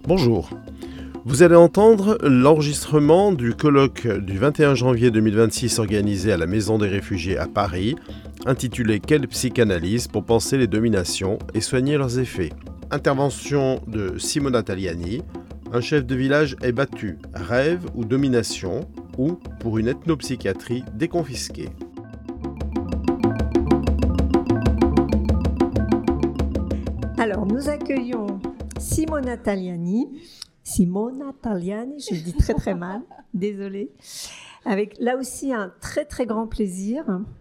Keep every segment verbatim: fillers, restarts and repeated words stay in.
Bonjour. Vous allez entendre l'enregistrement du colloque du vingt et un janvier deux mille vingt-six organisé à la Maison des Réfugiés à Paris, intitulé « Quelle psychanalyse pour penser les dominations et soigner leurs effets ?» Intervention de Simona Taliani. Un chef de village est battu, rêve ou domination, ou pour une ethnopsychiatrie déconfisquée. Alors, nous accueillons Simona Taliani. Simona Taliani, je le dis très très mal, désolée. Avec là aussi un très très grand plaisir.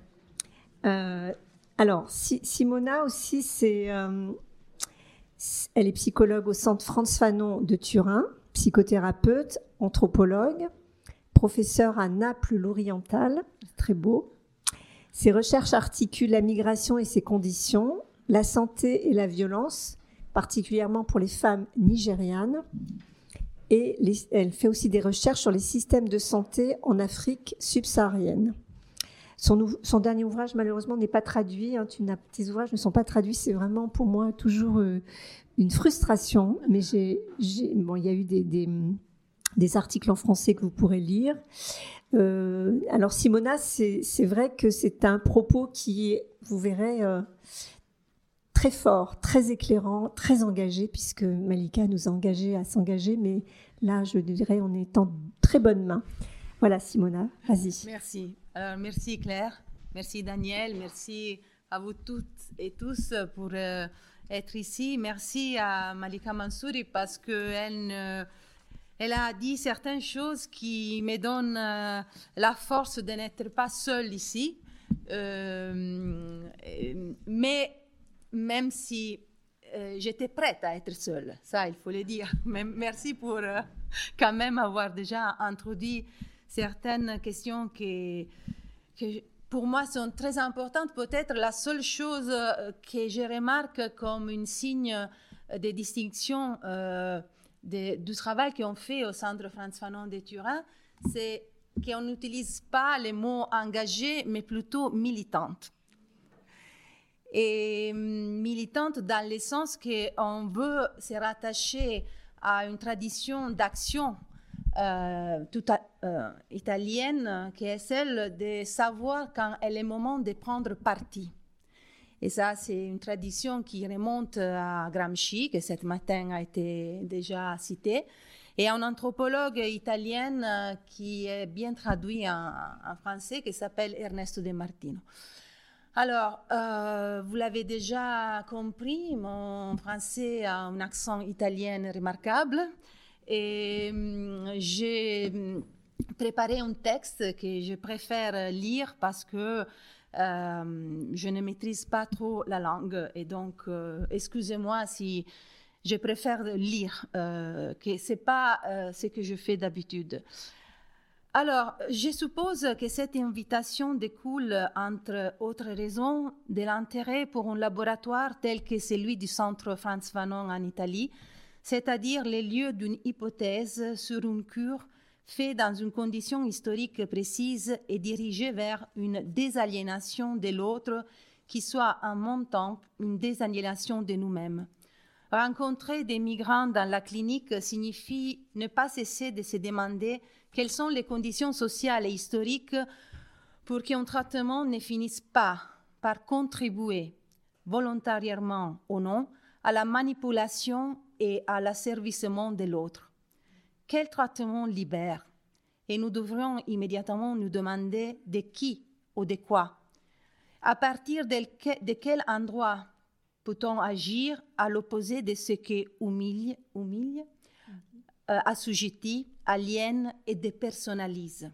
Euh, alors, si, Simona aussi, c'est, euh, elle est psychologue au Centre Frantz Fanon de Turin, psychothérapeute, anthropologue, professeure à Naples l'Oriental, très beau. Ses recherches articulent la migration et ses conditions, la santé et la violence, particulièrement pour les femmes nigérianes. Et les, elle fait aussi des recherches sur les systèmes de santé en Afrique subsaharienne. Son, son dernier ouvrage, malheureusement, n'est pas traduit. Hein, tu n'as, tes ouvrages ne sont pas traduits. C'est vraiment, pour moi, toujours euh, une frustration. Mais j'ai, j'ai, bon, il y a eu des, des, des articles en français que vous pourrez lire. Euh, alors, Simona, c'est, c'est vrai que c'est un propos qui est, vous verrez, euh, très fort, très éclairant, très engagé, puisque Malika nous a engagés à s'engager, mais là, je dirais, on est en très bonnes mains. Voilà, Simona, vas-y. Merci. Alors, merci Claire, merci Daniel, merci à vous toutes et tous pour euh, être ici. Merci à Malika Mansouri parce qu'elle euh, elle a dit certaines choses qui me donnent euh, la force de n'être pas seule ici. Euh, mais même si euh, j'étais prête à être seule, ça il faut le dire. Mais merci pour euh, quand même avoir déjà introduit certaines questions qui, qui pour moi sont très importantes. Peut-être la seule chose que je remarque comme un signe de distinction euh, de, du travail qu'on fait au Centre Frantz Fanon de Turin, c'est qu'on n'utilise pas les mots engagés, mais plutôt militante. Et militante dans le sens qu'on veut se rattacher à une tradition d'action euh, toute euh, italienne qui est celle de savoir quand est le moment de prendre parti. Et ça, c'est une tradition qui remonte à Gramsci, qui ce matin a été déjà cité, et un anthropologue italien qui est bien traduit en, en français, qui s'appelle Ernesto De Martino. Alors, euh, vous l'avez déjà compris, mon français a un accent italien remarquable et euh, j'ai préparé un texte que je préfère lire parce que euh, je ne maîtrise pas trop la langue et donc, euh, excusez-moi si je préfère lire, euh, que ce n'est pas euh, ce que je fais d'habitude. Alors, je suppose que cette invitation découle, entre autres raisons, de l'intérêt pour un laboratoire tel que celui du Centre Frantz Fanon en Italie, c'est-à-dire les lieux d'une hypothèse sur une cure faite dans une condition historique précise et dirigée vers une désaliénation de l'autre qui soit en même temps une désaliénation de nous-mêmes. Rencontrer des migrants dans la clinique signifie ne pas cesser de se demander quelles sont les conditions sociales et historiques pour qu'un traitement ne finisse pas par contribuer, volontairement ou non, à la manipulation et à l'asservissement de l'autre. Quel traitement libère? Et nous devrions immédiatement nous demander de qui ou de quoi. À partir de, que, de quel endroit peut-on agir à l'opposé de ce qui humilie, humilie euh, assujettit, aliène et dépersonnalise.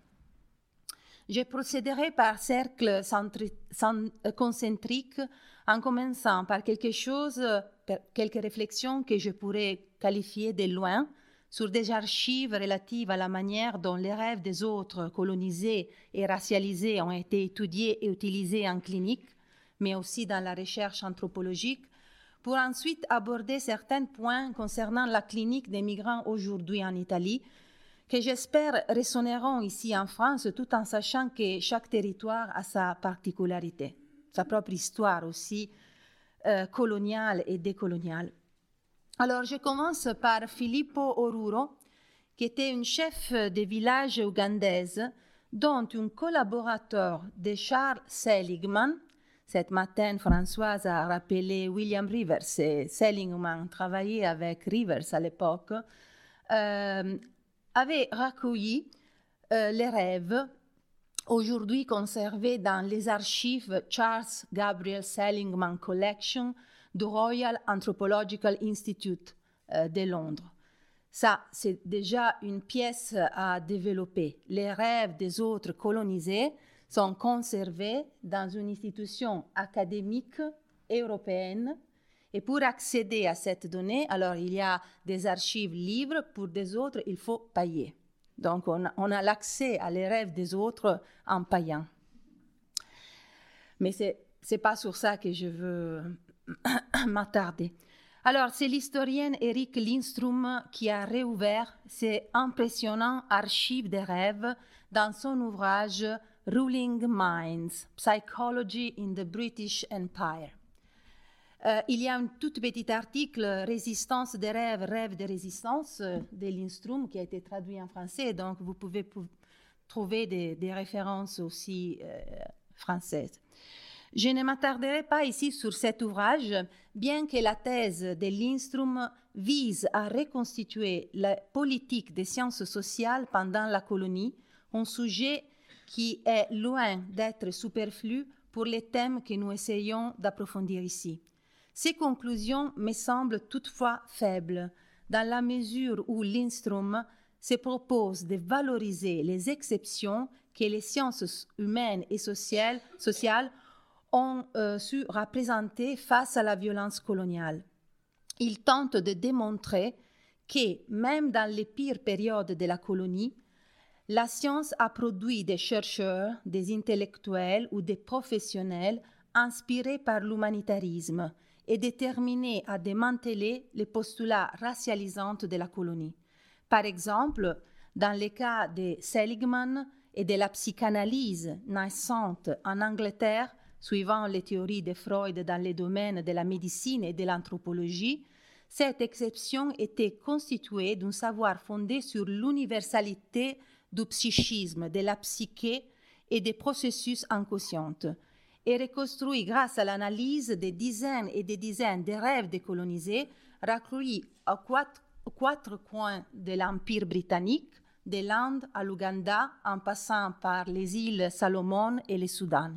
Je procéderai par cercles centri- cent- concentriques en commençant par quelque chose, par quelques réflexions que je pourrais qualifier de loin sur des archives relatives à la manière dont les rêves des autres colonisés et racialisés ont été étudiés et utilisés en clinique, mais aussi dans la recherche anthropologique, pour ensuite aborder certains points concernant la clinique des migrants aujourd'hui en Italie, que j'espère résonneront ici en France, tout en sachant que chaque territoire a sa particularité, sa propre histoire aussi, euh, coloniale et décoloniale. Alors, je commence par Filippo Oruro, qui était une chef de village ougandaise, dont un collaborateur de Charles Seligman. Cette matin, Françoise a rappelé William Rivers, et Seligman travaillait avec Rivers à l'époque, euh, avait recueilli euh, les rêves aujourd'hui conservés dans les archives Charles Gabriel Seligman Collection du Royal Anthropological Institute euh, de Londres. Ça, c'est déjà une pièce à développer. Les rêves des autres colonisés sont conservés dans une institution académique européenne. Et pour accéder à cette donnée, alors il y a des archives libres, pour des autres, il faut payer. Donc on a, on a l'accès à les rêves des autres en payant. Mais ce n'est pas sur ça que je veux m'attarder. Alors, c'est l'historienne Eric Lindstrom qui a réouvert ces impressionnants archives des rêves dans son ouvrage Ruling Minds, Psychology in the British Empire. Euh, il y a un tout petit article, Résistance des rêves, rêves de résistance, euh, de Lindstrom, qui a été traduit en français, donc vous pouvez pou- trouver des, des références aussi euh, françaises. Je ne m'attarderai pas ici sur cet ouvrage, bien que la thèse de Lindstrom vise à reconstituer la politique des sciences sociales pendant la colonie, un sujet qui est loin d'être superflu pour les thèmes que nous essayons d'approfondir ici. Ces conclusions me semblent toutefois faibles, dans la mesure où Lindstrom se propose de valoriser les exceptions que les sciences humaines et sociales, sociales ont euh, su représenter face à la violence coloniale. Il tente de démontrer que, même dans les pires périodes de la colonie, la science a produit des chercheurs, des intellectuels ou des professionnels inspirés par l'humanitarisme et déterminés à démanteler les postulats racialisants de la colonie. Par exemple, dans le cas de Seligman et de la psychanalyse naissante en Angleterre, suivant les théories de Freud dans les domaines de la médecine et de l'anthropologie, cette exception était constituée d'un savoir fondé sur l'universalité du psychisme, de la psyché et des processus inconscients, et reconstruit grâce à l'analyse des dizaines et des dizaines de rêves décolonisés recueillis aux quatre, aux quatre coins de l'Empire britannique, de l'Inde à l'Ouganda, en passant par les îles Salomon et le Soudan.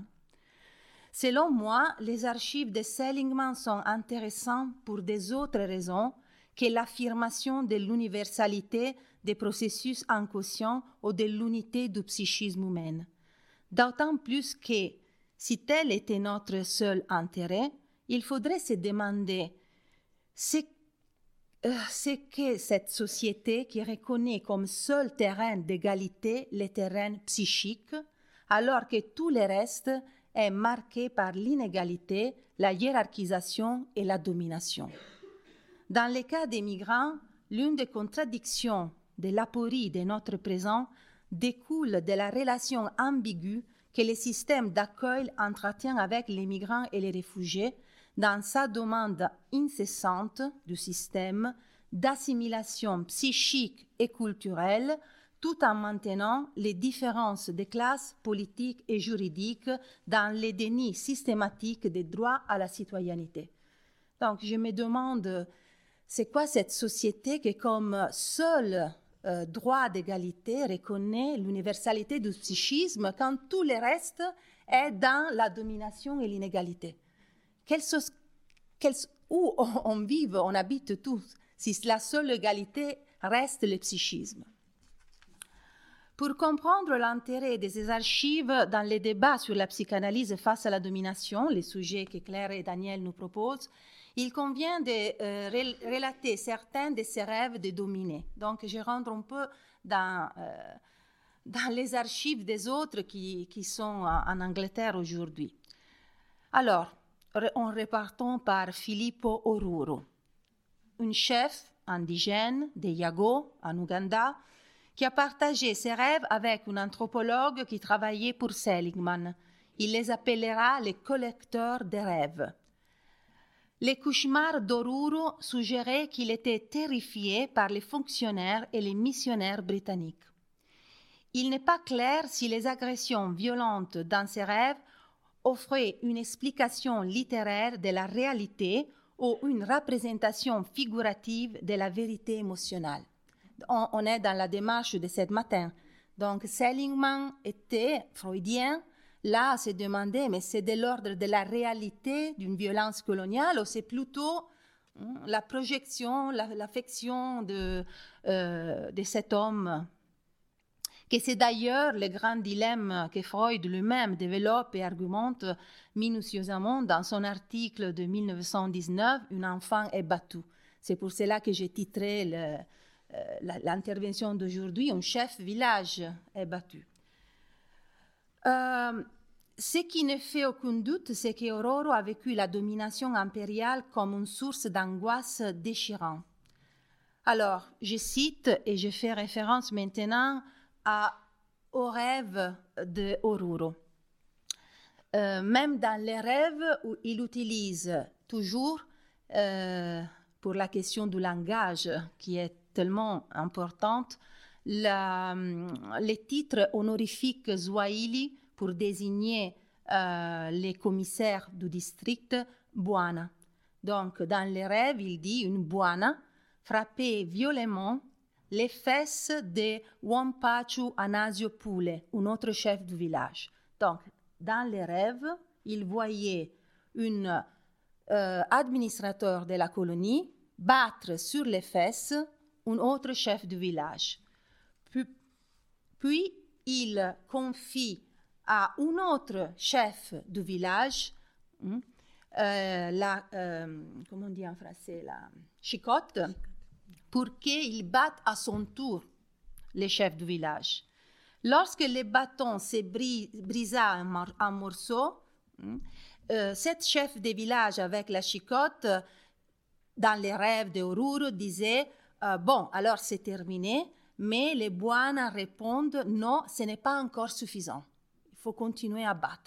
Selon moi, les archives de Seligman sont intéressantes pour des autres raisons que l'affirmation de l'universalité des processus inconscients ou de l'unité du psychisme humain. D'autant plus que, si tel était notre seul intérêt, il faudrait se demander ce, euh, ce qu'est cette société qui reconnaît comme seul terrain d'égalité le terrain psychique, alors que tout le reste est marqué par l'inégalité, la hiérarchisation et la domination. Dans le cas des migrants, l'une des contradictions de l'aporie de notre présent découle de la relation ambiguë que le système d'accueil entretient avec les migrants et les réfugiés dans sa demande incessante du système d'assimilation psychique et culturelle, tout en maintenant les différences de classes politiques et juridiques dans le déni systématique des droits à la citoyenneté. Donc, je me demande, c'est quoi cette société qui, comme seul euh, droit d'égalité, reconnaît l'universalité du psychisme quand tout le reste est dans la domination et l'inégalité? Quelle so- quelle, où on, on vit, on habite tous, si la seule égalité reste le psychisme? Pour comprendre l'intérêt de ces archives dans les débats sur la psychanalyse face à la domination, les sujets que Claire et Daniel nous proposent, il convient de euh, rel- relater certains de ces rêves de dominés. Donc, je rentre un peu dans, euh, dans les archives des autres qui, qui sont en, en Angleterre aujourd'hui. Alors, re- en repartant par Filippo Oruro, un chef indigène de Yago, en Ouganda, qui a partagé ses rêves avec un anthropologue qui travaillait pour Seligman. Il les appellera les collecteurs de rêves. Les cauchemars d'Oruru suggéraient qu'il était terrifié par les fonctionnaires et les missionnaires britanniques. Il n'est pas clair si les agressions violentes dans ses rêves offraient une explication littéraire de la réalité ou une représentation figurative de la vérité émotionnelle. On, on est dans la démarche de ce matin. Donc, Seligman était freudien, là, à se demander, mais c'est de l'ordre de la réalité d'une violence coloniale ou c'est plutôt hein, la projection, la, l'affection de, euh, de cet homme, que c'est d'ailleurs le grand dilemme que Freud lui-même développe et argumente minutieusement dans son article de mille neuf cent dix-neuf, « Un enfant est battu ». C'est pour cela que j'ai titré le, euh, l'intervention d'aujourd'hui « Un chef village est battu ». Euh, ce qui ne fait aucun doute, c'est qu'Oruru a vécu la domination impériale comme une source d'angoisse déchirante. Alors, je cite et je fais référence maintenant à, aux rêves de Oruru. Euh, même dans les rêves où il utilise toujours, euh, pour la question du langage qui est tellement importante, la, les titres honorifiques swahili pour désigner euh, les commissaires du district Bwana. Donc, dans les rêves, il dit une Bwana frappait violemment les fesses de Wampachu Anasio Pule, un autre chef du village. Donc, dans les rêves, il voyait un euh, administrateur de la colonie battre sur les fesses un autre chef du village. Puis, puis il confie à un autre chef du village, hein, euh, la, euh, comment on dit en français, la chicotte, pour qu'il batte à son tour les chefs du village. Lorsque le bâton se bris, brisa en, mor- en morceaux, hein, euh, cet chef de village avec la chicotte, dans les rêves de Oruru, disait euh, « Bon, alors c'est terminé », mais les Bwana répondent « Non, ce n'est pas encore suffisant. Il faut continuer à battre ».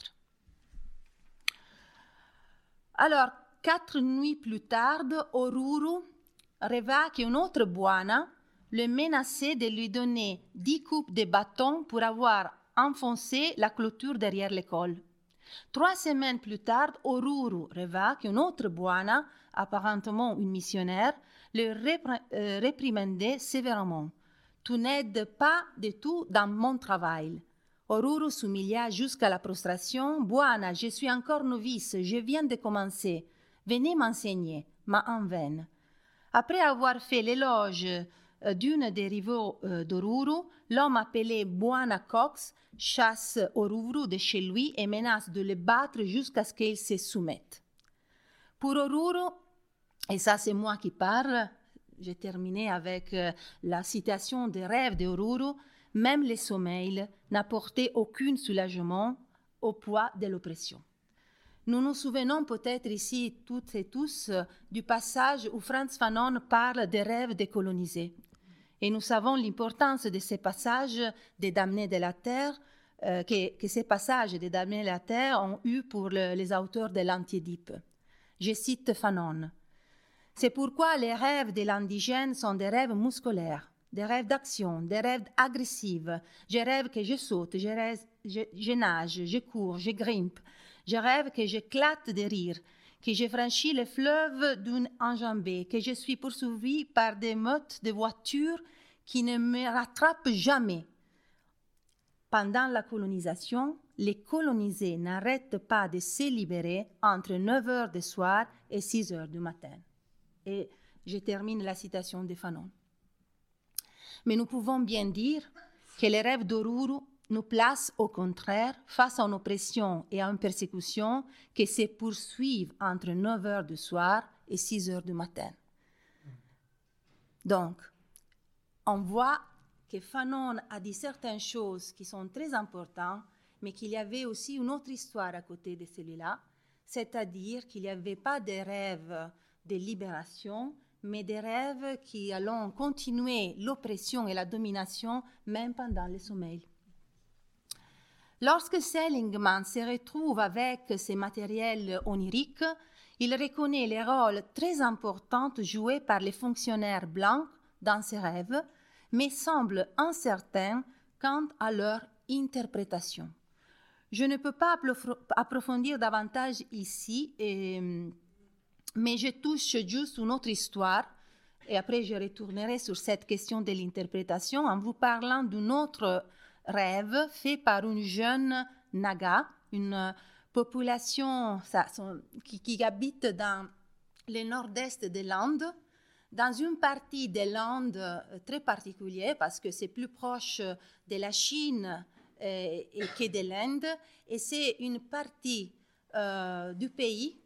Alors, quatre nuits plus tard, Oruru rêva qu'un autre Bwana le menaçait de lui donner dix coupes de bâton pour avoir enfoncé la clôture derrière l'école. Trois semaines plus tard, Oruru rêva qu'un autre Bwana, apparemment une missionnaire, le répr- euh, réprimandait sévèrement. « Tu n'aides pas du tout dans mon travail. » Oruru s'humilia jusqu'à la prostration. « Bwana, je suis encore novice, je viens de commencer. Venez m'enseigner. » Mais en vain. Après avoir fait l'éloge euh, d'une des rivaux euh, d'Oruru, l'homme appelé Bwana Cox chasse Oruru de chez lui et menace de le battre jusqu'à ce qu'il se soumette. Pour Oruru, et ça c'est moi qui parle, j'ai terminé avec euh, la citation des rêves d'Oruru, même le sommeil n'apportait aucun soulagement au poids de l'oppression. Nous nous souvenons peut-être ici, toutes et tous, du passage où Frantz Fanon parle des rêves décolonisés. Et nous savons l'importance de ces passages des damnés de la terre, euh, que, que ces passages des damnés de la terre ont eu pour le, les auteurs de l'Antiédipe. Je cite Fanon. « C'est pourquoi les rêves de l'indigène sont des rêves musculaires, des rêves d'action, des rêves agressifs. Je rêve que je saute, je, rêve, je, je nage, je cours, je grimpe. Je rêve que j'éclate de rire, que je franchis le fleuve d'une enjambée, que je suis poursuivi par des meutes de voitures qui ne me rattrapent jamais. » Pendant la colonisation, les colonisés n'arrêtent pas de se libérer entre neuf heures du soir et six heures du matin. Et je termine la citation de Fanon. Mais nous pouvons bien dire que les rêves d'Oruru nous placent au contraire face à une oppression et à une persécution qui se poursuivent entre neuf heures du soir et six heures du matin. Donc, on voit que Fanon a dit certaines choses qui sont très importantes, mais qu'il y avait aussi une autre histoire à côté de celui-là, c'est-à-dire qu'il n'y avait pas de rêves de libération, mais des rêves qui allont continuer l'oppression et la domination même pendant le sommeil. Lorsque Seligman se retrouve avec ces matériels oniriques, Il reconnaît les rôles très importants joués par les fonctionnaires blancs dans ses rêves, mais semble incertain quant à leur interprétation. Je ne peux pas approfondir davantage ici, et, mais je touche juste une autre histoire, et après je retournerai sur cette question de l'interprétation en vous parlant d'un autre rêve fait par une jeune Naga, une population ça, son, qui, qui habite dans le nord-est de l'Inde, dans une partie de l'Inde très particulière parce que c'est plus proche de la Chine euh, que de l'Inde, et c'est une partie euh, du pays,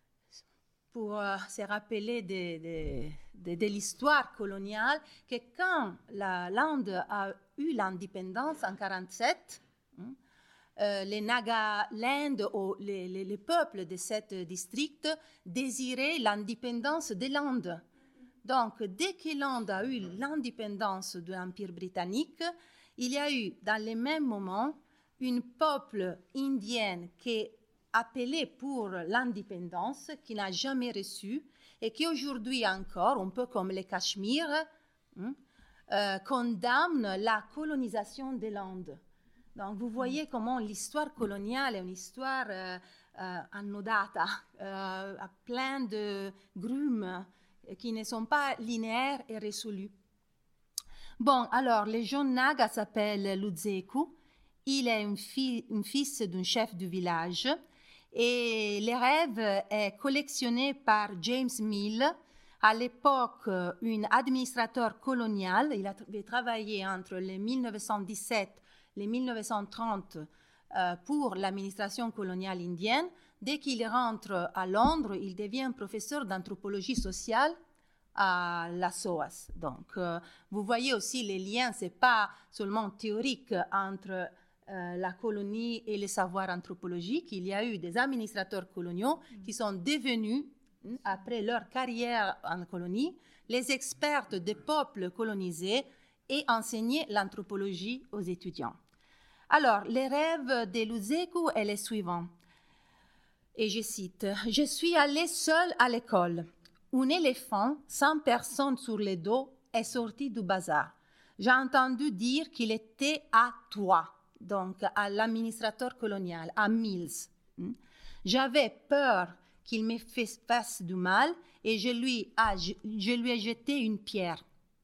pour euh, se rappeler de, de, de, de l'histoire coloniale, que quand la, l'Inde a eu l'indépendance en mille neuf cent quarante-sept, hein, euh, les Nagaland, ou les, les, les peuples de ce district, désiraient l'indépendance de l'Inde. Donc, dès que l'Inde a eu l'indépendance de l'Empire britannique, il y a eu, dans le même moment, un peuple indien qui appelé pour l'indépendance, qui n'a jamais reçu, et qui aujourd'hui encore, un peu comme le Cachemire, hein, euh, condamne la colonisation de l'Inde. Donc vous voyez comment l'histoire coloniale est une histoire euh, euh, annodata, euh, à plein de grumes qui ne sont pas linéaires et résolus. Bon, alors, le jeune Naga s'appelle Luzeku. Il est un, fi- un fils d'un chef du village. Et le rêve est collectionné par James Mill, à l'époque un administrateur colonial. Il a tra- travaillé entre les mille neuf cent dix-sept et les mille neuf cent trente euh, pour l'administration coloniale indienne. Dès qu'il rentre à Londres, il devient professeur d'anthropologie sociale à la S O A S. Donc, euh, vous voyez aussi les liens, ce n'est pas seulement théorique entre euh, la colonie et le savoir anthropologique. Il y a eu des administrateurs coloniaux mmh. qui sont devenus, après leur carrière en colonie, les experts des peuples colonisés et enseigné l'anthropologie aux étudiants. Alors, les rêves de Luzeku est le suivant. Et je cite, « Je suis allée seule à l'école. Un éléphant, sans personne sur le dos, est sorti du bazar. J'ai entendu dire qu'il était à toi, donc à l'administrateur colonial, à Mills. J'avais peur qu'il me fasse du mal et je lui, a, je, je lui ai jeté une pierre.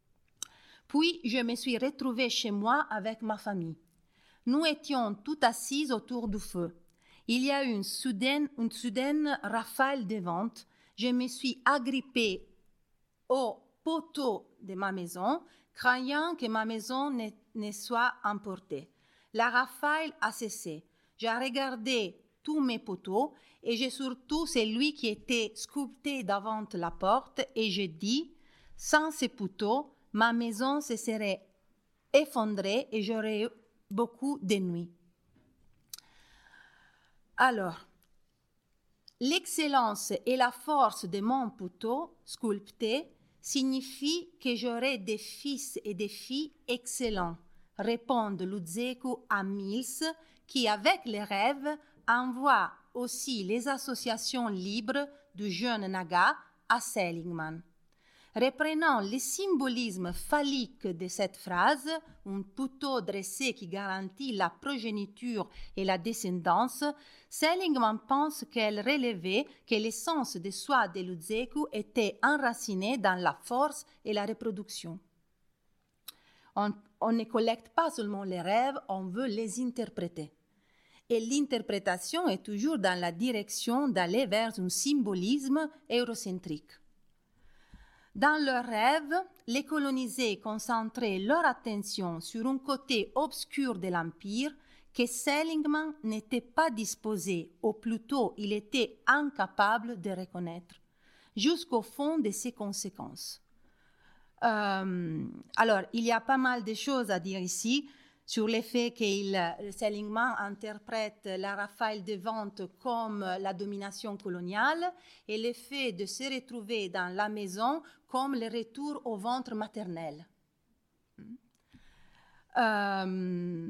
Puis je me suis retrouvée chez moi avec ma famille. Nous étions toutes assises autour du feu. Il y a eu une soudaine, une soudaine rafale de vent. Je me suis agrippée au poteau de ma maison, craignant que ma maison ne, ne soit emportée. La rafale a cessé. J'ai regardé tous mes poteaux et j'ai surtout celui qui était sculpté devant la porte et j'ai dit, sans ces poteaux, ma maison se serait effondrée et j'aurais eu beaucoup de nuits. Alors, l'excellence et la force de mon poteau sculpté signifie que j'aurai des fils et des filles excellents, répond Luzeku à Mills, qui, avec les rêves, envoie aussi les associations libres du jeune Naga à Seligman. Reprenant le symbolisme phallique de cette phrase, un poteau dressé qui garantit la progéniture et la descendance, Seligman pense qu'elle relevait que l'essence de soi de Luzeku était enracinée dans la force et la reproduction. On, on ne collecte pas seulement les rêves, on veut les interpréter. Et l'interprétation est toujours dans la direction d'aller vers un symbolisme eurocentrique. Dans leurs rêves, les colonisés concentraient leur attention sur un côté obscur de l'Empire que Seligman n'était pas disposé, ou plutôt il était incapable de reconnaître, jusqu'au fond de ses conséquences. Euh, alors, il y a pas mal de choses à dire ici sur le fait que Seligman interprète la rafale de vente comme la domination coloniale et le fait de se retrouver dans la maison comme le retour au ventre maternel. Euh,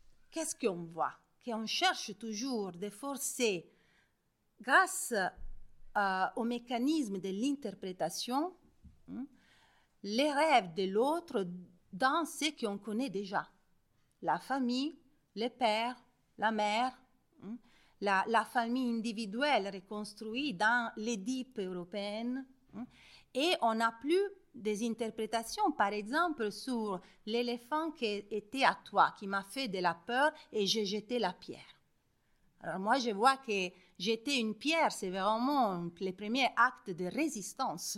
qu'est-ce qu'on voit? Qu'on cherche toujours de forcer, grâce euh, au mécanisme de l'interprétation, hein, les rêves de l'autre dans ce qu'on connaît déjà. La famille, le père, la mère, hein, la, la famille individuelle reconstruite dans l'Édipe européenne. Hein, et on n'a plus des interprétations, par exemple, sur l'éléphant qui était à toi, qui m'a fait de la peur et j'ai jeté la pierre. Alors moi, je vois que jeter une pierre, c'est vraiment le premier acte de résistance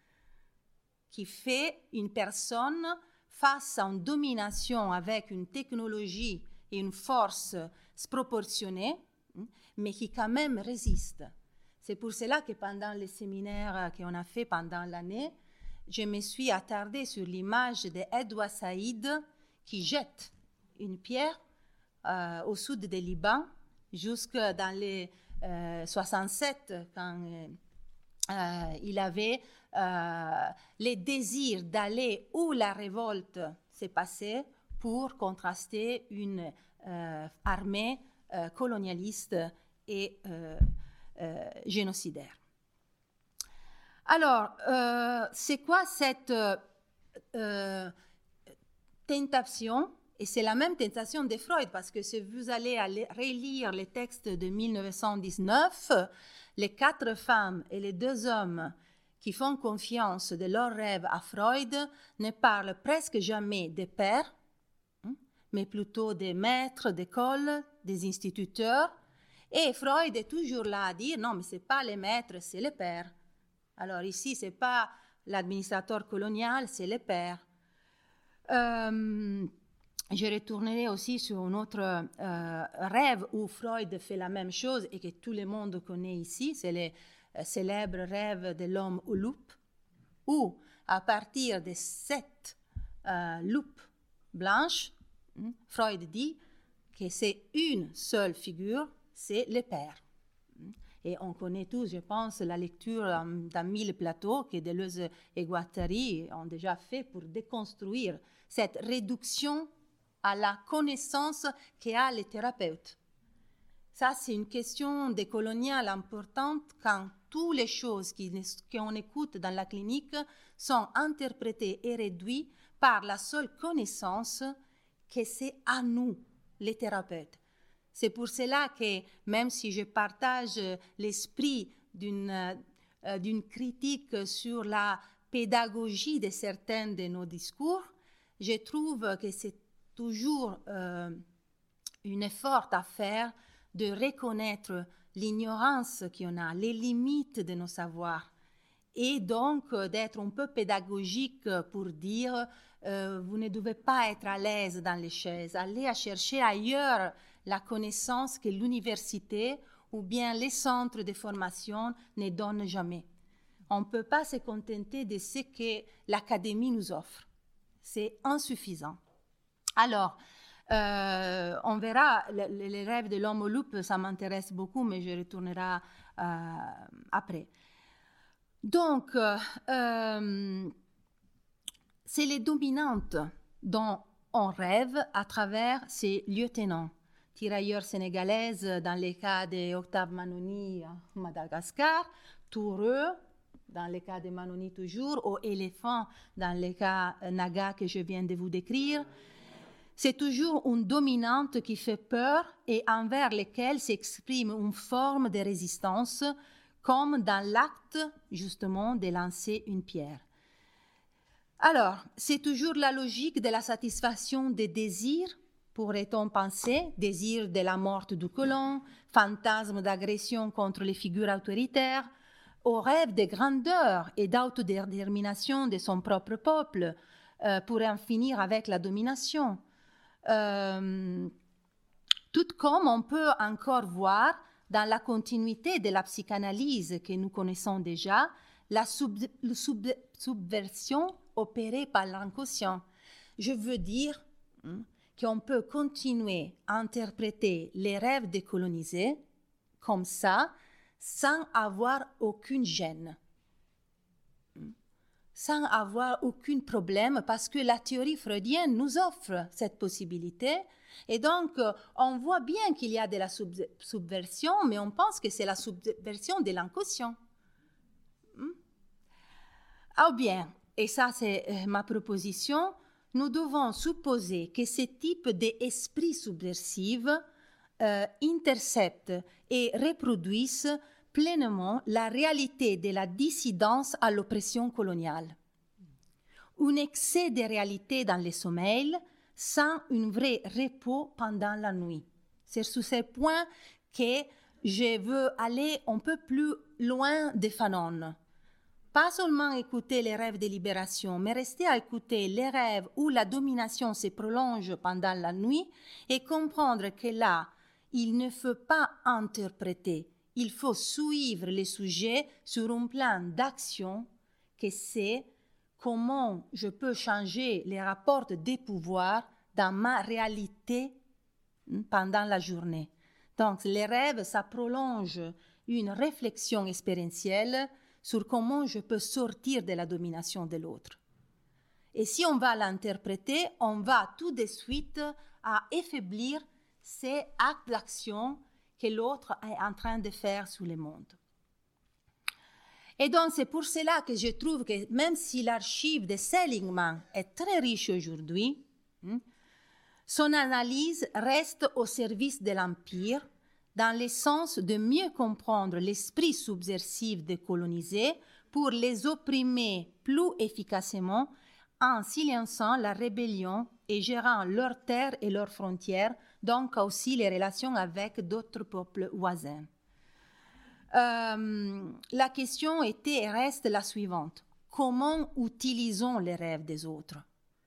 qui fait une personne face à une domination avec une technologie et une force proportionnée, mais qui quand même résiste. C'est pour cela que pendant les séminaires qu'on a fait pendant l'année, je me suis attardée sur l'image d'Edouard Saïd qui jette une pierre euh, au sud du Liban, jusque dans les euh, soixante-sept, quand euh, il avait euh, le désir d'aller où la révolte s'est passée pour contraster une euh, armée euh, colonialiste et euh, euh, génocidaire. Alors, euh, c'est quoi cette euh, euh, tentation? Et c'est la même tentation de Freud, parce que si vous allez aller relire les textes de mille neuf cent dix-neuf, les quatre femmes et les deux hommes qui font confiance de leurs rêves à Freud ne parlent presque jamais des pères, hein, mais plutôt des maîtres d'école, des instituteurs. Et Freud est toujours là à dire, non, mais ce n'est pas les maîtres, c'est les pères. Alors ici, ce n'est pas l'administrateur colonial, c'est les pères. Euh, je retournerai aussi sur un autre euh, rêve où Freud fait la même chose et que tout le monde connaît ici, c'est le euh, célèbre rêve de l'homme aux loupes, où à partir de sept euh, loupes blanches, hein, Freud dit que c'est une seule figure, c'est le père. Et on connaît tous, je pense, la lecture dans Mille plateaux que Deleuze et Guattari ont déjà fait pour déconstruire cette réduction à la connaissance qu'a le thérapeute. Ça, c'est une question décoloniale importante quand toutes les choses qu'on écoute dans la clinique sont interprétées et réduites par la seule connaissance que c'est à nous, les thérapeutes. C'est pour cela que même si je partage l'esprit d'une, euh, d'une critique sur la pédagogie de certains de nos discours, je trouve que c'est toujours euh, un effort à faire de reconnaître l'ignorance qu'on a, les limites de nos savoirs, et donc euh, d'être un peu pédagogique pour dire euh, vous ne devez pas être à l'aise dans les chaises, allez à chercher ailleurs la connaissance que l'université ou bien les centres de formation ne donnent jamais. On ne peut pas se contenter de ce que l'académie nous offre. C'est insuffisant. Alors, euh, on verra, le, le, les rêves de l'homme aux loupes, ça m'intéresse beaucoup, mais je retournerai euh, après. Donc, euh, euh, c'est les dominantes dont on rêve à travers ces lieutenants. Tirailleurs sénégalaises dans les cas d'Octave Manoni à Madagascar, Toureux dans les cas de Manoni toujours, ou Éléphant dans les cas Naga que je viens de vous décrire. C'est toujours une dominante qui fait peur et envers laquelle s'exprime une forme de résistance, comme dans l'acte justement de lancer une pierre. Alors, c'est toujours la logique de la satisfaction des désirs, pourrait-on penser, désir de la mort du colon, fantasme d'agression contre les figures autoritaires, au rêve de grandeur et d'autodétermination de son propre peuple, euh, pour en finir avec la domination. Euh, tout comme on peut encore voir dans la continuité de la psychanalyse que nous connaissons déjà, la sub, sub, subversion opérée par l'inconscient. Je veux dire hein, qu'on peut continuer à interpréter les rêves décolonisés comme ça, sans avoir aucune gêne, sans avoir aucun problème, parce que la théorie freudienne nous offre cette possibilité. Et donc, on voit bien qu'il y a de la sub- subversion, mais on pense que c'est la subversion de l'inconscient. Ah bien, et ça c'est euh, ma proposition, nous devons supposer que ce type d'esprit subversif euh, intercepte et reproduise pleinement la réalité de la dissidence à l'oppression coloniale. Un excès de réalité dans le sommeil sans un vrai repos pendant la nuit. C'est sur ce point que je veux aller un peu plus loin de Fanon. Pas seulement écouter les rêves de libération, mais rester à écouter les rêves où la domination se prolonge pendant la nuit et comprendre que là, il ne faut pas interpréter, il faut suivre le sujet sur un plan d'action que c'est comment je peux changer les rapports de pouvoir dans ma réalité pendant la journée. Donc, les rêves, ça prolonge une réflexion expérientielle sur comment je peux sortir de la domination de l'autre. Et si on va l'interpréter, on va tout de suite à affaiblir ces actes d'action que l'autre est en train de faire sur le monde. Et donc, c'est pour cela que je trouve que même si l'archive de Seligman est très riche aujourd'hui, hein, son analyse reste au service de l'Empire dans le sens de mieux comprendre l'esprit subversif des colonisés pour les opprimer plus efficacement en silençant la rébellion et gérant leurs terres et leurs frontières, donc aussi les relations avec d'autres peuples voisins. Euh, la question était et reste la suivante. Comment utilisons les rêves des autres?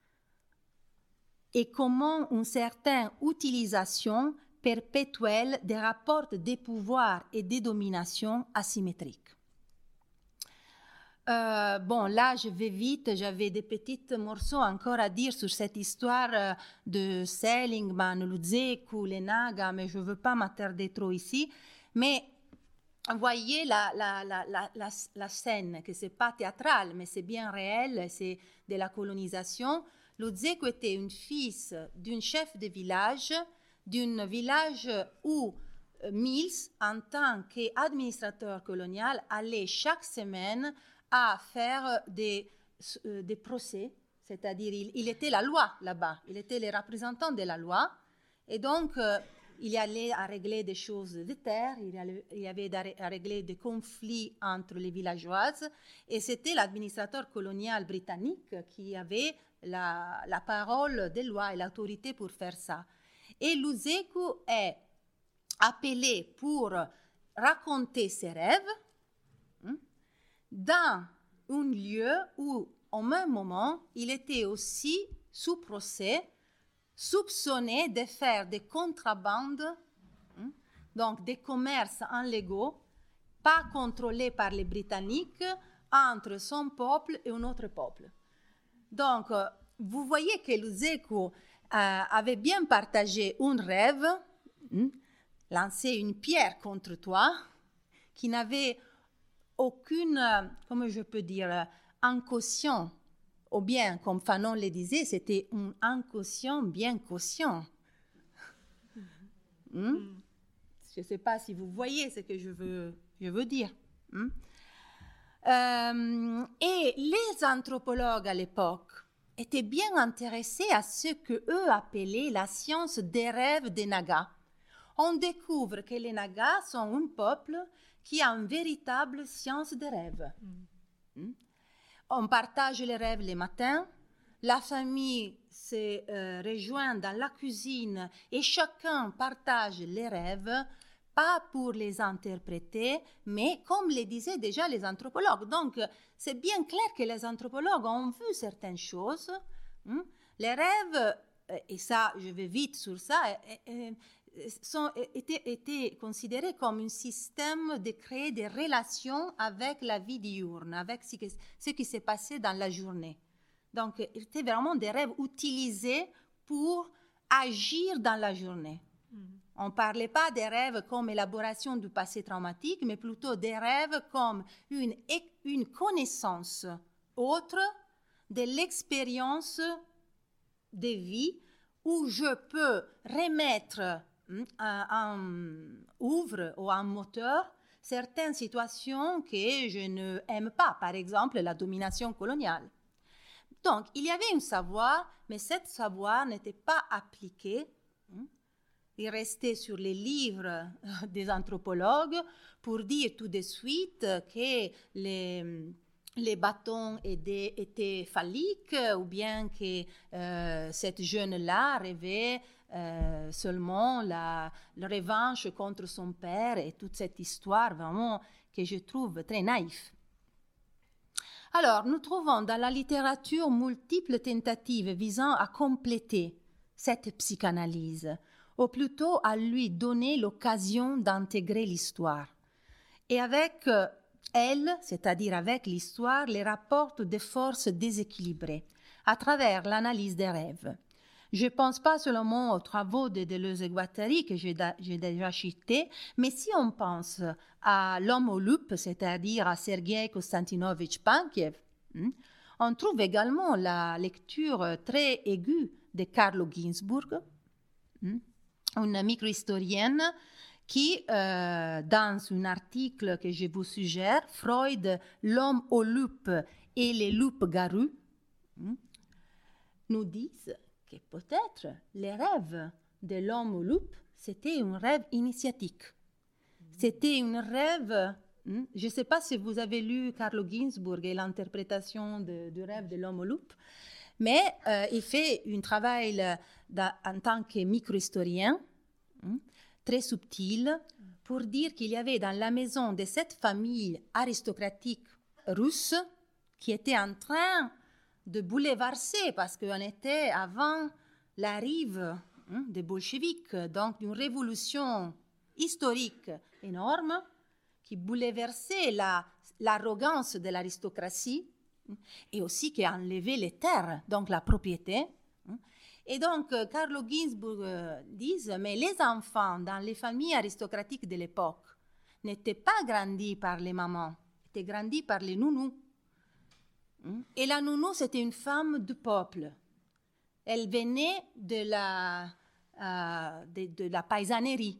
Et comment une certaine utilisation perpétuelle des rapports de pouvoir et de domination asymétriques. Euh, bon, là, je vais vite, j'avais des petits morceaux encore à dire sur cette histoire euh, de Seligman, Luzzecco, les Naga, mais je ne veux pas m'attarder trop ici. Mais voyez la, la, la, la, la, la scène, que ce n'est pas théâtral, mais c'est bien réel, c'est de la colonisation. Luzzecco était une fille d'un chef de village, d'un village où Mills, en tant qu'administrateur colonial, allait chaque semaine à faire des, euh, des procès, c'est-à-dire il, il était la loi là-bas, il était le représentant de la loi, et donc euh, il allait à régler des choses de terre, il, allait, il y avait à régler des conflits entre les villageoises, et c'était l'administrateur colonial britannique qui avait la, la parole des lois et l'autorité pour faire ça. Et Luzzecco est appelé pour raconter ses rêves hein, dans un lieu où, au même moment, il était aussi sous procès, soupçonné de faire des contrebandes, hein, donc des commerces illégaux, pas contrôlés par les Britanniques, entre son peuple et un autre peuple. Donc, vous voyez que Luzzecco euh, avait bien partagé un rêve, hein, lancer une pierre contre toi, qui n'avait aucune, comment je peux dire, inconscient, ou bien, comme Fanon le disait, c'était un inconscient bien conscient. Mm. Mm. Je ne sais pas si vous voyez ce que je veux, je veux dire. Mm. Euh, et les anthropologues à l'époque étaient bien intéressés à ce qu'eux appelaient la science des rêves des Nagas. On découvre que les Nagas sont un peuple qui a une véritable science des rêves. Mm. Mm. On partage les rêves les matins, la famille se euh, rejoint dans la cuisine et chacun partage les rêves, pas pour les interpréter, mais comme le disaient déjà les anthropologues. Donc, c'est bien clair que les anthropologues ont vu certaines choses. Hein. Les rêves, et ça, je vais vite sur ça, sont, étaient, étaient considérés comme un système de créer des relations avec la vie diurne, avec ce, que, ce qui s'est passé dans la journée. Donc, c'était vraiment des rêves utilisés pour agir dans la journée. Mm. On ne parlait pas des rêves comme élaboration du passé traumatique, mais plutôt des rêves comme une, une connaissance autre de l'expérience de vie où je peux remettre un, un ouvre ou un moteur certaines situations que je n'aime pas, par exemple la domination coloniale. Donc, il y avait un savoir, mais ce savoir n'était pas appliqué. Il restait sur les livres des anthropologues pour dire tout de suite que les, les bâtons étaient, étaient phalliques ou bien que euh, cette jeune-là rêvait euh, seulement la, la revanche contre son père et toute cette histoire vraiment que je trouve très naïve. Alors, nous trouvons dans la littérature multiples tentatives visant à compléter cette psychanalyse, ou plutôt à lui donner l'occasion d'intégrer l'histoire. Et avec euh, elle, c'est-à-dire avec l'histoire, les rapports de forces déséquilibrées à travers l'analyse des rêves. Je ne pense pas seulement aux travaux de Deleuze et Guattari que j'ai, da, j'ai déjà cités, mais si on pense à L'homme aux loupes, c'est-à-dire à Sergei Konstantinovitch Pankiev, hein, on trouve également la lecture très aiguë de Carlo Ginzburg, hein, une microhistorienne qui, euh, dans un article que je vous suggère, Freud, L'homme aux loupes et les loupes-garous, hein, nous disent que peut-être les rêves de l'homme aux loupes, c'était un rêve initiatique. C'était un rêve, hein, je ne sais pas si vous avez lu Carlo Ginzburg et l'interprétation de, du rêve de l'homme aux loupes, mais euh, il fait un travail en tant que microhistorien, hein, très subtil, pour dire qu'il y avait dans la maison de cette famille aristocratique russe qui était en train de bouleverser, parce qu'on était avant l'arrivée hein, des bolcheviks, donc d'une révolution historique énorme qui bouleversait la, l'arrogance de l'aristocratie et aussi qui enlevait les terres, donc la propriété. Et donc, Carlo Ginzburg dit, mais les enfants dans les familles aristocratiques de l'époque n'étaient pas grandis par les mamans, étaient grandis par les nounous. Et la nounou, c'était une femme du peuple. Elle venait de la, euh, de, de la paysannerie.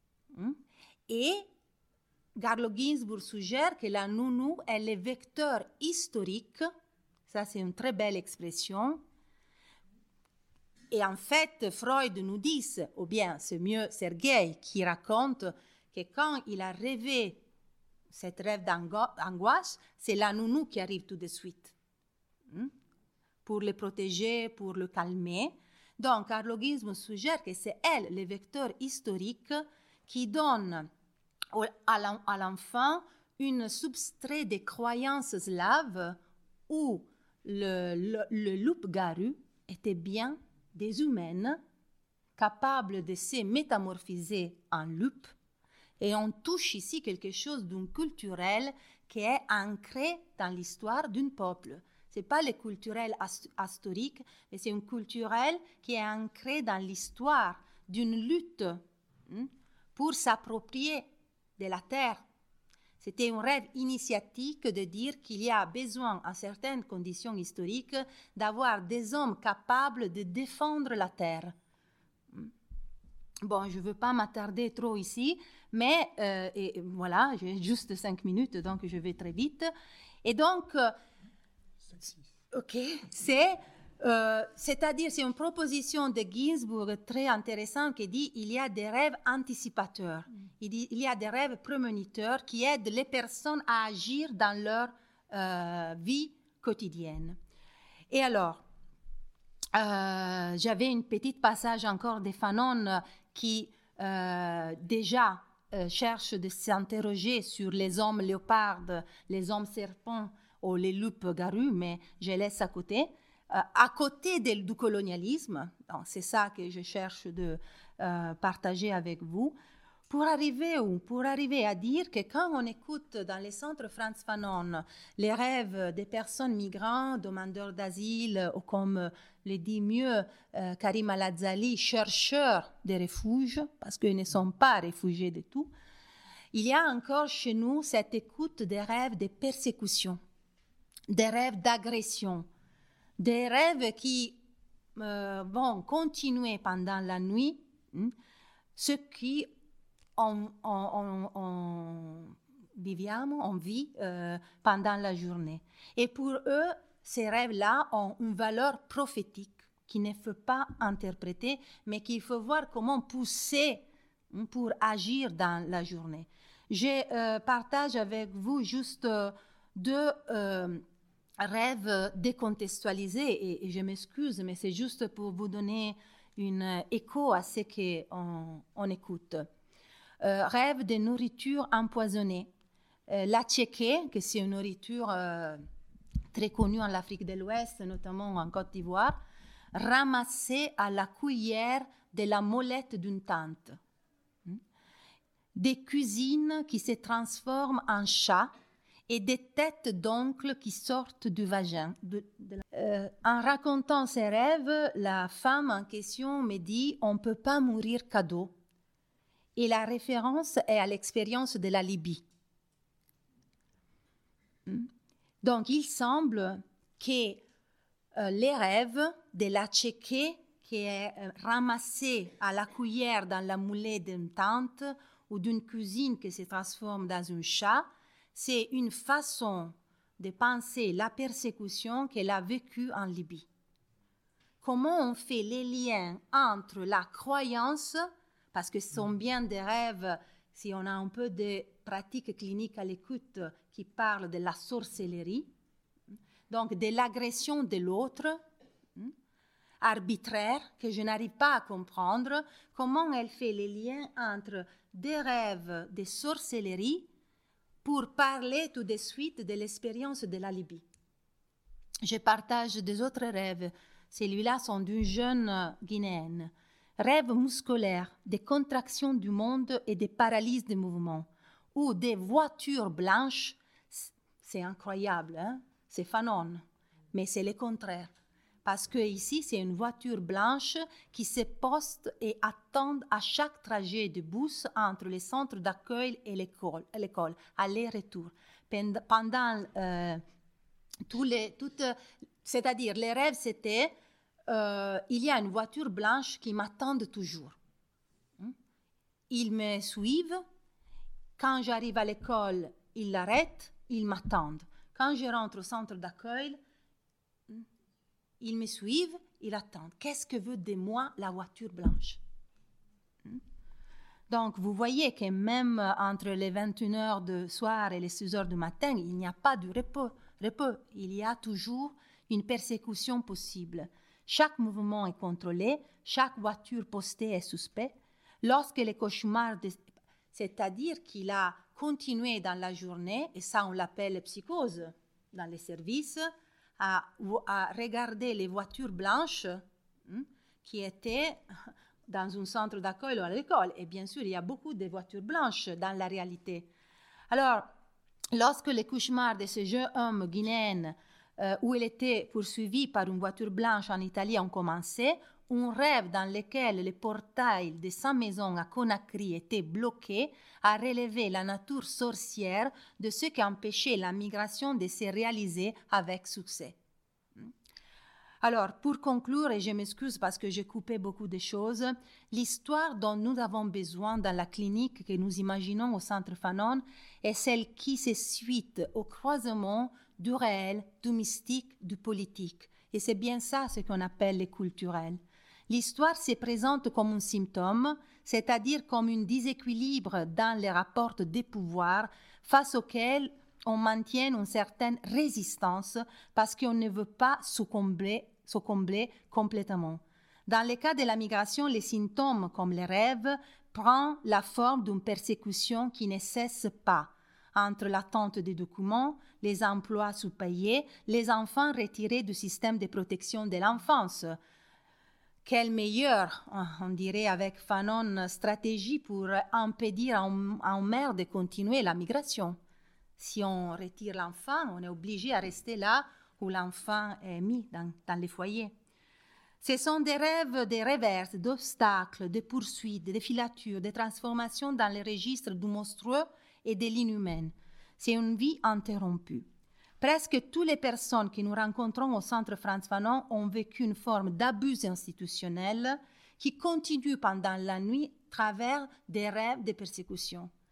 Et Carlo Ginzburg suggère que la nounou est le vecteur historique. Ça, c'est une très belle expression. Et en fait, Freud nous dit, ou bien c'est mieux Sergei qui raconte que quand il a rêvé cette rêve d'angoisse, c'est la nounou qui arrive tout de suite hein, pour le protéger, pour le calmer. Donc, Carlo Ginzburg suggère que c'est elle, le vecteur historique, qui donne à l'enfant une substrat de croyances slaves où le, le, le loup-garou était bien des humaines capables de se métamorphoser en loup. Et on touche ici quelque chose d'un culturel qui est ancré dans l'histoire d'un peuple. Ce n'est pas le culturel historique, mais c'est un culturel qui est ancré dans l'histoire d'une lutte hein, pour s'approprier de la terre. C'était un rêve initiatique de dire qu'il y a besoin, à certaines conditions historiques, d'avoir des hommes capables de défendre la terre. Bon, je ne veux pas m'attarder trop ici, mais euh, et, voilà, j'ai juste cinq minutes, donc je vais très vite. Et donc, euh, ok, c'est, euh, c'est-à-dire, c'est une proposition de Ginzburg très intéressante qui dit il y a des rêves anticipateurs, mm. il, dit, il y a des rêves prémoniteurs qui aident les personnes à agir dans leur euh, vie quotidienne. Et alors, euh, j'avais une petite passage encore de Fanon qui euh, déjà euh, cherche de s'interroger sur les hommes léopards, les hommes serpents ou les loups-garous, mais je laisse à côté. Euh, à côté de, du colonialisme, donc c'est ça que je cherche de euh, partager avec vous, pour arriver où? Pour arriver à dire que quand on écoute dans les centres Frantz Fanon les rêves des personnes migrantes, demandeurs d'asile, ou comme le dit mieux euh, Karim Al-Azali, chercheurs de refuge, parce qu'ils ne sont pas réfugiés de tout, il y a encore chez nous cette écoute des rêves de persécution, des rêves d'agression, des rêves qui euh, vont continuer pendant la nuit, hein, ce qui On, on, on, viviamo, on vit euh, pendant la journée. Et pour eux, ces rêves-là ont une valeur prophétique qu'il ne faut pas interpréter, mais qu'il faut voir comment pousser pour agir dans la journée. Je euh, partage avec vous juste euh, deux euh, rêves décontextualisés, et, et je m'excuse, mais c'est juste pour vous donner un euh, écho à ce qu'on on écoute. Euh, rêve de nourriture empoisonnée. Euh, la tchéké, que c'est une nourriture euh, très connue en Afrique de l'Ouest, notamment en Côte d'Ivoire, ramassée à la cuillère de la molette d'une tante. Des cuisines qui se transforment en chats et des têtes d'oncles qui sortent du vagin. De, de la... euh, en racontant ses rêves, la femme en question me dit « on ne peut pas mourir cadeau ». Et la référence est à l'expérience de la Libye. Donc, il semble que euh, les rêves de la tchéké qui est euh, ramassée à la cuillère dans la moulée d'une tante ou d'une cuisine qui se transforme dans un chat, c'est une façon de penser la persécution qu'elle a vécue en Libye. Comment on fait les liens entre la croyance, parce que ce sont bien des rêves, si on a un peu de pratiques cliniques à l'écoute qui parlent de la sorcellerie, donc de l'agression de l'autre, arbitraire, que je n'arrive pas à comprendre, comment elle fait les liens entre des rêves de sorcellerie pour parler tout de suite de l'expérience de la Libye. Je partage des autres rêves. Celui-là sont d'une jeune Guinéenne. Rêves musculaires, des contractions du monde et des paralyses de mouvement, ou des voitures blanches. C'est incroyable, hein? C'est Fanon, mais c'est le contraire. Parce que ici, c'est une voiture blanche qui se poste et attend à chaque trajet de bus entre le centre d'accueil et l'école, l'école aller-retour. Pendant euh, tous les, toutes, c'est-à-dire les rêves, c'était euh, il y a une voiture blanche qui m'attend toujours. Ils me suivent. Quand j'arrive à l'école, ils l'arrêtent, ils m'attendent. Quand je rentre au centre d'accueil, ils me suivent, ils attendent. Qu'est-ce que veut de moi la voiture blanche? Donc, vous voyez que même entre les vingt et une heures du soir et les six heures du matin, il n'y a pas de repos. repos. Il y a toujours une persécution possible. Chaque mouvement est contrôlé, chaque voiture postée est suspecte. Lorsque les cauchemars, de... c'est-à-dire qu'il a continué dans la journée, et ça on l'appelle psychose dans les services, À, à regarder les voitures blanches hein, qui étaient dans un centre d'accueil ou à l'école. Et bien sûr, il y a beaucoup de voitures blanches dans la réalité. Alors, lorsque les cauchemars de ce jeune homme guinéen, euh, où il était poursuivi par une voiture blanche en Italie, ont commencé, un rêve dans lequel le portail de sa maison à Conakry était bloqué a relevé la nature sorcière de ce qui empêchait la migration de se réaliser avec succès. Alors, pour conclure, et je m'excuse parce que j'ai coupé beaucoup de choses, l'histoire dont nous avons besoin dans la clinique que nous imaginons au Centre Fanon est celle qui se suit au croisement du réel, du mystique, du politique. Et c'est bien ça ce qu'on appelle le culturel. L'histoire se présente comme un symptôme, c'est-à-dire comme un déséquilibre dans les rapports de pouvoir face auquel on maintient une certaine résistance parce qu'on ne veut pas succomber, succomber complètement. Dans le cas de la migration, les symptômes comme les rêves prennent la forme d'une persécution qui ne cesse pas. Entre l'attente des documents, les emplois sous-payés, les enfants retirés du système de protection de l'enfance. Quelle meilleure, on dirait avec Fanon, stratégie pour impédir à un, à un maire de continuer la migration. Si on retire l'enfant, on est obligé à rester là où l'enfant est mis dans, dans les foyers. Ce sont des rêves de reverses, d'obstacles, de poursuites, de filatures, de transformations dans les registres du monstrueux et de l'inhumain. C'est une vie interrompue. Presque toutes les personnes que nous rencontrons au Centre Frantz Fanon ont vécu une forme d'abus institutionnel qui continue pendant la nuit à travers des rêves de persécution.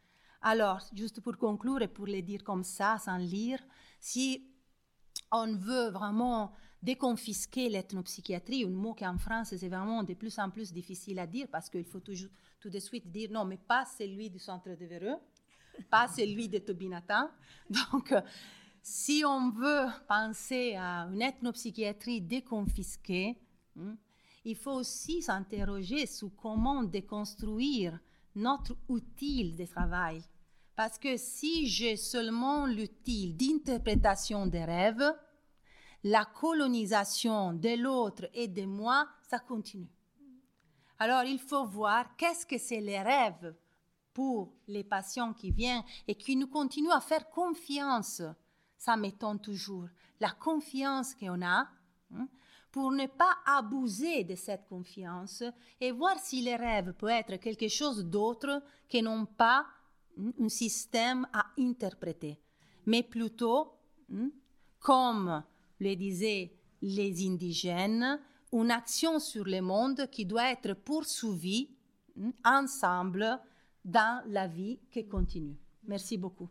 Alors, juste pour conclure et pour le dire comme ça, sans lire, si on veut vraiment déconfisquer l'ethnopsychiatrie, un mot qui en France c'est vraiment de plus en plus difficile à dire parce qu'il faut toujours, tout de suite dire non, mais pas celui du centre de Vereux, pas celui de Tobin-Nathan. Donc, euh, si on veut penser à une ethnopsychiatrie déconfisquée, hein, il faut aussi s'interroger sur comment déconstruire notre outil de travail. Parce que si j'ai seulement l'outil d'interprétation des rêves, la colonisation de l'autre et de moi, ça continue. Alors, il faut voir qu'est-ce que c'est les rêves pour les patients qui viennent et qui nous continuent à faire confiance. Ça m'étonne toujours. La confiance qu'on a, hein, pour ne pas abuser de cette confiance et voir si les rêves peuvent être quelque chose d'autre que non pas un système à interpréter, mais plutôt, hein, comme le disaient les indigènes, une action sur le monde qui doit être poursuivie hein, ensemble dans la vie qui continue. Merci beaucoup.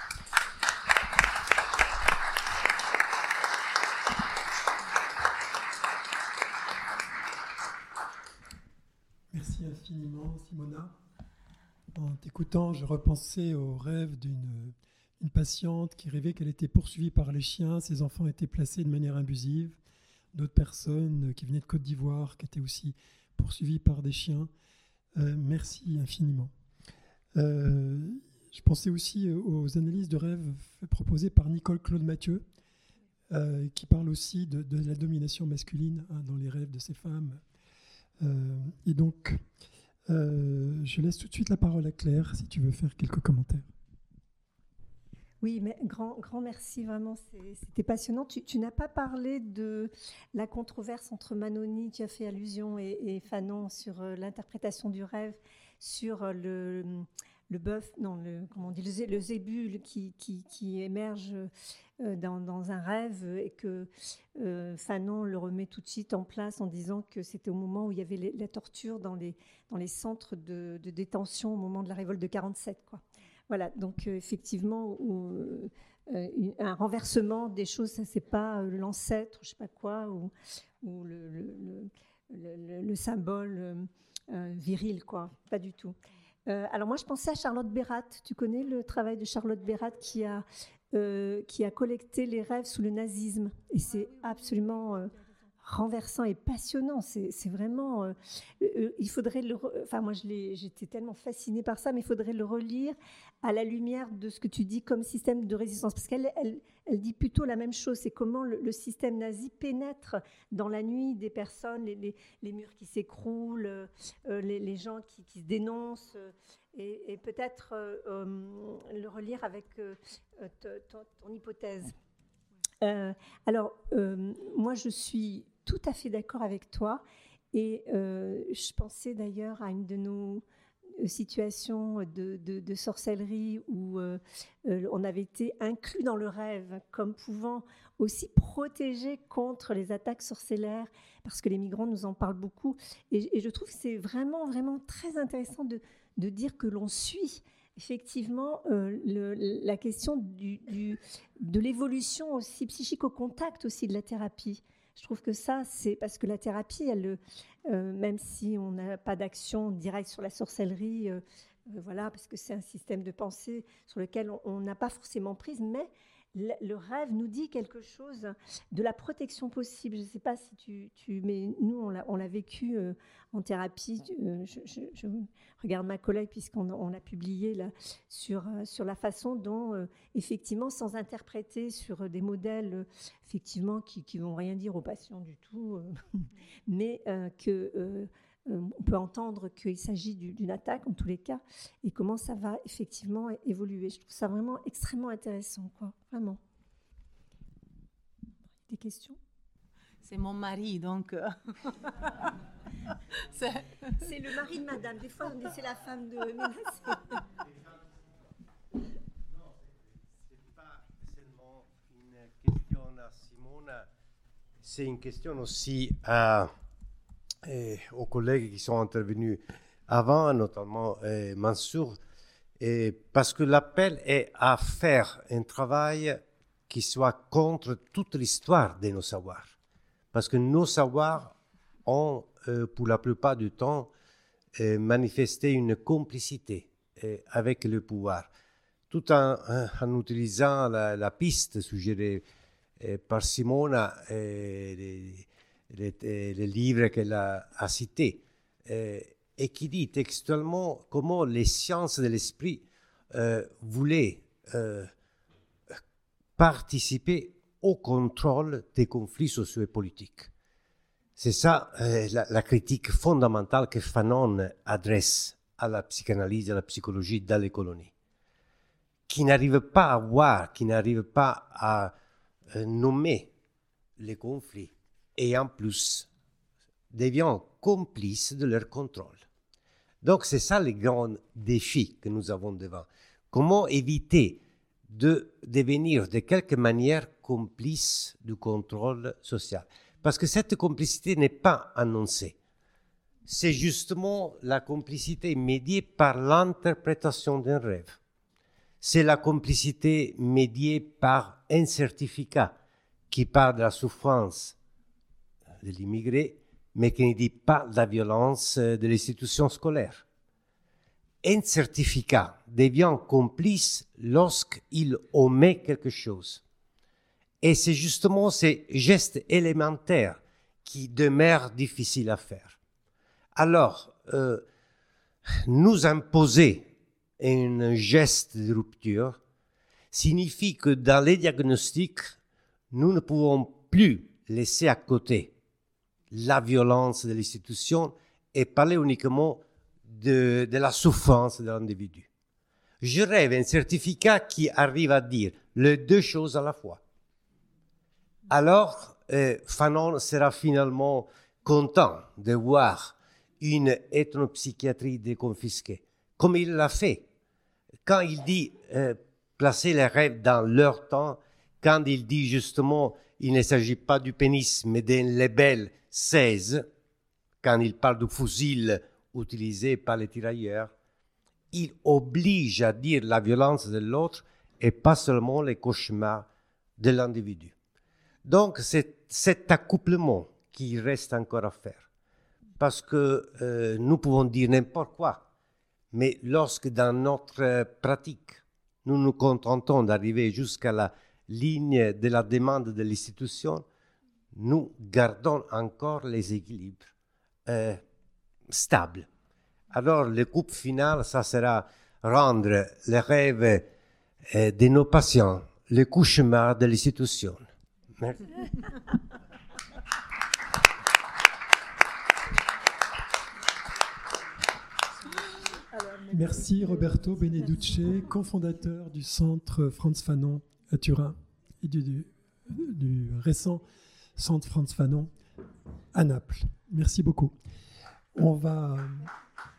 Merci infiniment, Simona. En t'écoutant, je repensais au rêve d'une une patiente qui rêvait qu'elle était poursuivie par les chiens. Ses enfants étaient placés de manière abusive. D'autres personnes qui venaient de Côte d'Ivoire, qui étaient aussi poursuivies par des chiens. Euh, merci infiniment. Euh, je pensais aussi aux analyses de rêves proposées par Nicole Claude Mathieu, euh, qui parle aussi de, de la domination masculine hein, dans les rêves de ces femmes. Euh, et donc, euh, je laisse tout de suite la parole à Claire, si tu veux faire quelques commentaires. Oui, mais grand, grand merci, vraiment, c'est, c'était passionnant. Tu, tu n'as pas parlé de la controverse entre Manoni, tu as fait allusion, et, et Fanon sur euh, l'interprétation du rêve, sur euh, le, le bœuf, non, le, comment on dit, le, zé, le zébule qui, qui, qui émerge euh, dans, dans un rêve et que euh, Fanon le remet tout de suite en place en disant que c'était au moment où il y avait les, la torture dans les, dans les centres de, de détention au moment de la révolte de quarante-sept, quoi. Voilà, donc euh, effectivement, où, euh, un renversement des choses, ça c'est pas euh, l'ancêtre, je sais pas quoi, ou, ou le, le, le, le, le symbole euh, euh, viril, quoi, pas du tout. Euh, alors moi, je pensais à Charlotte Bérat. Tu connais le travail de Charlotte Bérat qui a, euh, qui a collecté les rêves sous le nazisme, et c'est absolument euh, renversant et passionnant. C'est, c'est vraiment, euh, euh, il faudrait le, re... enfin moi je l'ai, j'étais tellement fascinée par ça, mais il faudrait le relire à la lumière de ce que tu dis comme système de résistance, parce qu'elle elle, elle dit plutôt la même chose, c'est comment le, le système nazi pénètre dans la nuit des personnes, les, les, les murs qui s'écroulent, euh, les, les gens qui, qui se dénoncent, euh, et, et peut-être euh, euh, le relire avec euh, ton, ton hypothèse. Euh, alors, euh, moi je suis tout à fait d'accord avec toi, et euh, je pensais d'ailleurs à une de nos situations de, de, de sorcellerie où euh, euh, on avait été inclus dans le rêve comme pouvant aussi protéger contre les attaques sorcellaires, parce que les migrants nous en parlent beaucoup, et, et je trouve que c'est vraiment, vraiment très intéressant de, de dire que l'on suit effectivement euh, le, la question du, du, de l'évolution aussi psychique au contact aussi de la thérapie. Je trouve que ça, c'est parce que la thérapie, elle, euh, même si on n'a pas d'action directe sur la sorcellerie, euh, euh, voilà, parce que c'est un système de pensée sur lequel on n'a pas forcément prise, mais le, le rêve nous dit quelque chose de la protection possible. Je ne sais pas si tu, tu mais nous, on l'a, on l'a vécu euh, en thérapie. Euh, je, je, je regarde ma collègue puisqu'on on l'a publié là, sur, euh, sur la façon dont, euh, effectivement, sans interpréter sur euh, des modèles euh, effectivement, qui ne vont rien dire aux patients du tout, euh, mais euh, que... Euh, on peut entendre qu'il s'agit d'une attaque en tous les cas, et comment ça va effectivement évoluer. Je trouve ça vraiment extrêmement intéressant, quoi, vraiment. Des questions ? C'est mon mari, donc... Euh... c'est... c'est le mari de madame. Des fois, on dit c'est la femme de... Non, c'est pas seulement une question à Simona, c'est une question aussi à... Et aux collègues qui sont intervenus avant, notamment euh, Mansour. Et parce que l'appel est à faire un travail qui soit contre toute l'histoire de nos savoirs. Parce que nos savoirs ont, euh, pour la plupart du temps, euh, manifesté une complicité euh, avec le pouvoir, tout en, en utilisant la, la piste suggérée euh, par Simona, euh, les, les, les livres qu'elle a, a cités, euh, et qui dit textuellement comment les sciences de l'esprit euh, voulaient euh, participer au contrôle des conflits sociaux et politiques. C'est ça euh, la, la critique fondamentale que Fanon adresse à la psychanalyse, à la psychologie dans les colonies, qui n'arrive pas à voir, qui n'arrive pas à euh, nommer les conflits, et en plus devient complice de leur contrôle. Donc c'est ça le grand défi que nous avons devant. Comment éviter de devenir de quelque manière complice du contrôle social? Parce que cette complicité n'est pas annoncée. C'est justement la complicité médiée par l'interprétation d'un rêve. C'est la complicité médiée par un certificat qui parle de la souffrance de l'immigré, mais qui ne dit pas de la violence de l'institution scolaire. Un certificat devient complice lorsqu'il omet quelque chose. Et c'est justement ces gestes élémentaires qui demeurent difficiles à faire. Alors, euh, nous imposer un geste de rupture signifie que dans les diagnostics, nous ne pouvons plus laisser à côté la violence de l'institution et parler uniquement de, de la souffrance de l'individu. Je rêve un certificat qui arrive à dire les deux choses à la fois. Alors, euh, Fanon sera finalement content de voir une ethnopsychiatrie déconfisquée, comme il l'a fait. Quand il dit euh, placer les rêves dans leur temps, quand il dit justement il ne s'agit pas du pénis, mais d'un label seize, quand il parle du fusil utilisé par les tirailleurs, il oblige à dire la violence de l'autre et pas seulement les cauchemars de l'individu. Donc, c'est cet accouplement qui reste encore à faire. Parce que euh, nous pouvons dire n'importe quoi, mais lorsque dans notre pratique, nous nous contentons d'arriver jusqu'à la ligne de la demande de l'institution, nous gardons encore les équilibres euh, stables. Alors, le coup final, ça sera rendre les rêves euh, de nos patients le cauchemar de l'institution. Merci. Merci Roberto Beneduce, cofondateur du centre Frantz Fanon à Turin et du, du, du récent centre Frantz Fanon à Naples. Merci beaucoup. On va